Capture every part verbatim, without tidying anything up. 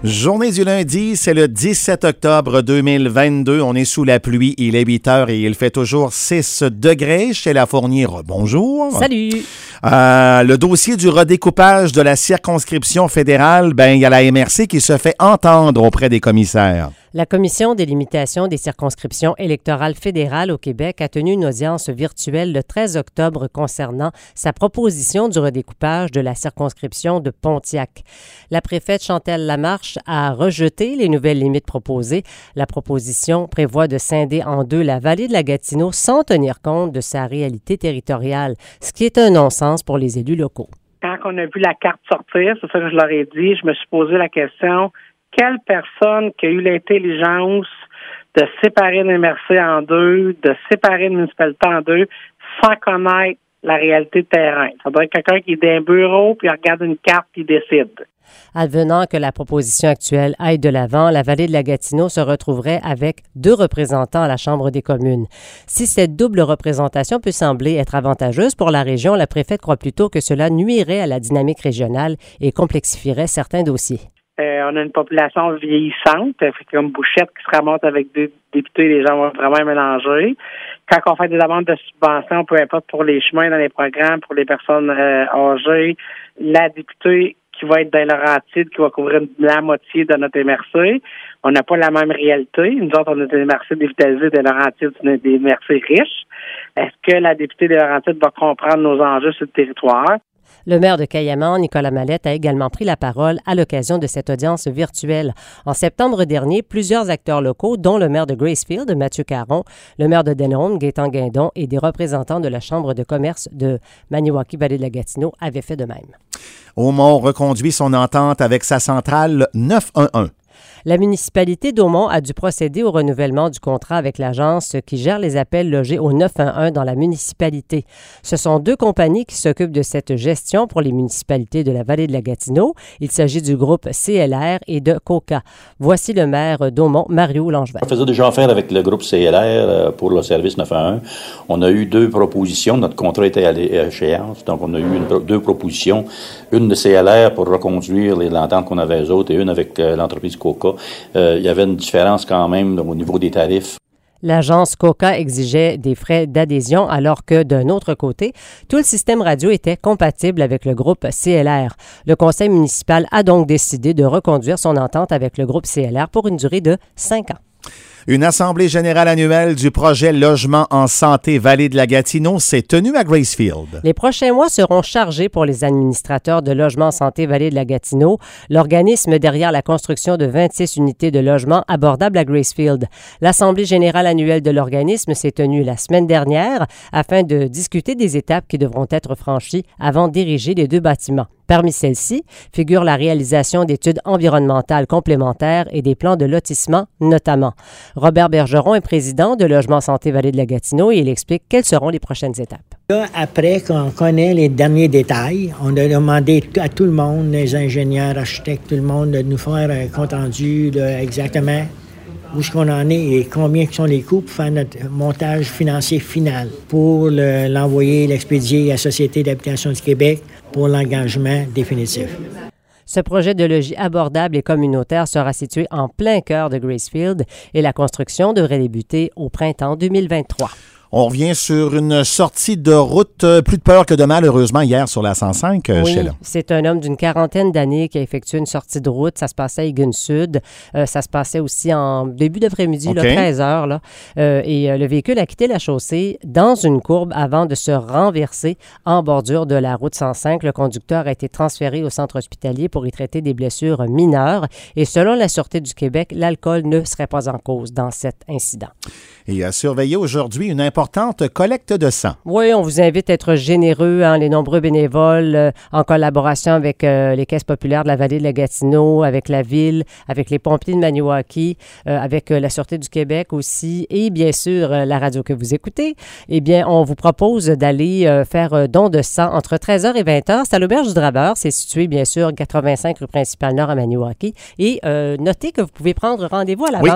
Journée du lundi, c'est le dix-sept octobre deux mille vingt-deux. On est sous la pluie, il est huit heures et il fait toujours six degrés chez La Fournière. Bonjour. Salut. Euh, le dossier du redécoupage de la circonscription fédérale, ben il y a la M R C qui se fait entendre auprès des commissaires. La Commission des limitations des circonscriptions électorales fédérales au Québec a tenu une audience virtuelle le treize octobre concernant sa proposition du redécoupage de la circonscription de Pontiac. La préfète Chantal Lamarche a rejeté les nouvelles limites proposées. La proposition prévoit de scinder en deux la vallée de la Gatineau sans tenir compte de sa réalité territoriale, ce qui est un non-sens pour les élus locaux. Quand on a vu la carte sortir, c'est ça que je leur ai dit, je me suis posé la question... Quelle personne qui a eu l'intelligence de séparer une M R C en deux, de séparer une municipalité en deux, sans connaître la réalité de terrain? Ça doit être quelqu'un qui est dans un bureau, puis regarde une carte, puis décide. Advenant que la proposition actuelle aille de l'avant, la vallée de la Gatineau se retrouverait avec deux représentants à la Chambre des communes. Si cette double représentation peut sembler être avantageuse pour la région, la préfète croit plutôt que cela nuirait à la dynamique régionale et complexifierait certains dossiers. Euh, on a une population vieillissante, fait comme Bouchette qui se ramasse avec deux députés, les gens vont vraiment mélanger. Quand on fait des demandes de subventions, peu importe pour les chemins dans les programmes, pour les personnes euh, âgées, la députée qui va être dans Laurentides, qui va couvrir la moitié de notre M R C, on n'a pas la même réalité. Nous autres, on a des M R C dévitalisés, des Laurentides, on a des M R C riches. Est-ce que la députée des Laurentides va comprendre nos enjeux sur le territoire? Le maire de Cayamant, Nicolas Mallette, a également pris la parole à l'occasion de cette audience virtuelle. En septembre dernier, plusieurs acteurs locaux, dont le maire de Gracefield, Mathieu Caron, le maire de Denham, Gaétan Guindon, et des représentants de la Chambre de commerce de Maniwaki-Vallée de la Gatineau, avaient fait de même. Aumont reconduit son entente avec sa centrale neuf un un. La municipalité d'Aumont a dû procéder au renouvellement du contrat avec l'agence qui gère les appels logés au neuf un un dans la municipalité. Ce sont deux compagnies qui s'occupent de cette gestion pour les municipalités de la vallée de la Gatineau. Il s'agit du groupe C L R et de Coca. Voici le maire d'Aumont, Mario Langevin. On faisait déjà affaire avec le groupe C L R pour le service neuf un un. On a eu deux propositions. Notre contrat était à échéance, donc on a eu une, deux propositions. Une de C L R pour reconduire les ententes qu'on avait eux autres et une avec euh, l'entreprise Coca. Euh, il y avait une différence quand même au niveau des tarifs. L'agence Coca exigeait des frais d'adhésion alors que, d'un autre côté, tout le système radio était compatible avec le groupe C L R. Le conseil municipal a donc décidé de reconduire son entente avec le groupe C L R pour une durée de cinq ans. Une assemblée générale annuelle du projet Logement en santé Vallée de la Gatineau s'est tenue à Gracefield. Les prochains mois seront chargés pour les administrateurs de Logement en santé Vallée de la Gatineau, l'organisme derrière la construction de vingt-six unités de logement abordables à Gracefield. L'assemblée générale annuelle de l'organisme s'est tenue la semaine dernière afin de discuter des étapes qui devront être franchies avant d'ériger les deux bâtiments. Parmi celles-ci figure la réalisation d'études environnementales complémentaires et des plans de lotissement notamment. Robert Bergeron est président de Logement Santé Vallée de la Gatineau et il explique quelles seront les prochaines étapes. Là, après qu'on connaît les derniers détails, on a demandé à tout le monde, les ingénieurs, architectes, tout le monde, de nous faire un compte rendu là, exactement où est-ce qu'on en est et combien sont les coûts pour faire notre montage financier final pour le, l'envoyer, l'expédier à la Société d'habitation du Québec pour l'engagement définitif. Ce projet de logis abordable et communautaire sera situé en plein cœur de Gracefield et la construction devrait débuter au printemps deux mille vingt-trois. On revient sur une sortie de route, euh, plus de peur que de mal, heureusement, hier sur la cent cinq, euh, oui, Sheila. C'est un homme d'une quarantaine d'années qui a effectué une sortie de route. Ça se passait à Egan Sud. Euh, ça se passait aussi en début d'après-midi, okay. là, treize heures. Là. Euh, et euh, le véhicule a quitté la chaussée dans une courbe avant de se renverser en bordure de la route cent cinq. Le conducteur a été transféré au centre hospitalier pour y traiter des blessures mineures. Et selon la Sûreté du Québec, l'alcool ne serait pas en cause dans cet incident. Et à surveiller aujourd'hui une importante collecte de sang. Oui, on vous invite à être généreux, hein, les nombreux bénévoles euh, en collaboration avec euh, les caisses populaires de la vallée de la Gatineau, avec la ville, avec les pompiers de Maniwaki, euh, avec euh, la Sûreté du Québec aussi et bien sûr euh, la radio que vous écoutez. Eh bien, on vous propose d'aller euh, faire euh, don de sang entre treize heures et vingt heures. C'est à l'Auberge du Draveur. C'est situé bien sûr quatre-vingt-cinq rue principale Nord à Maniwaki. Et euh, notez que vous pouvez prendre rendez-vous à l'avance. Oui.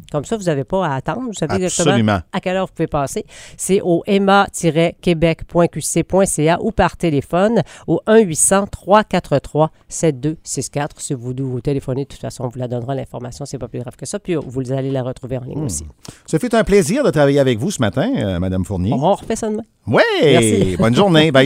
Comme ça, vous n'avez pas à attendre. Vous savez Absolument. exactement à quelle heure vous pouvez passer. C'est au e m a tiret québec point q c point c a ou par téléphone au un huit cents trois quatre trois sept deux six quatre. Si vous vous téléphonez, de toute façon, on vous la donnera l'information. C'est pas plus grave que ça. Puis vous allez la retrouver en ligne mmh. aussi. Ça fait un plaisir de travailler avec vous ce matin, euh, Mme Fournier. On refait ça demain. Oui! Bonne journée. Bye.